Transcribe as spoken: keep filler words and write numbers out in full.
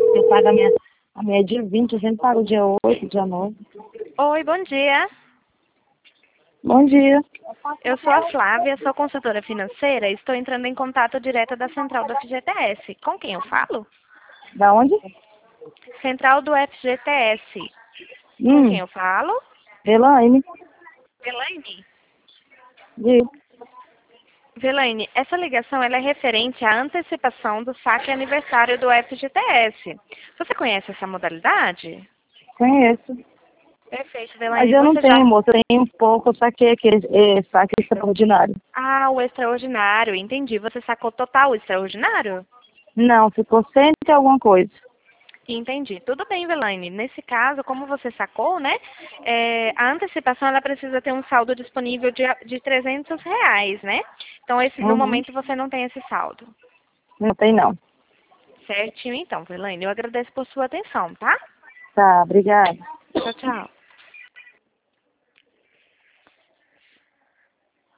Eu pago a minha, a minha dia vinte, eu sempre pago dia oito, dia nove. Oi, bom dia. Bom dia. Eu sou a Flávia, sou consultora financeira e estou entrando em contato direto da central do F G T S. Com quem eu falo? Da onde? Central do F G T S. Com quem Hum, eu falo? Elaine. Elaine. Diga. Elaine, essa ligação ela é referente à antecipação do saque aniversário do F G T S. Você conhece essa modalidade? Conheço. Perfeito, Mas Elaine. eu não Você já... tenho, moça. Eu tenho um pouco, saquei aquele é, saque extraordinário. Ah, o extraordinário, entendi. Você sacou total o extraordinário? Não, ficou cento e alguma coisa. Entendi. Tudo bem, Velaine. Nesse caso, como você sacou, né? é, a antecipação ela precisa ter um saldo disponível de, de trezentos reais, né? Então, esse, no Uhum. momento, você não tem esse saldo. Não tem, não. Certinho, então, Velaine. Eu agradeço por sua atenção, tá? Tá, obrigada. Tchau, tchau.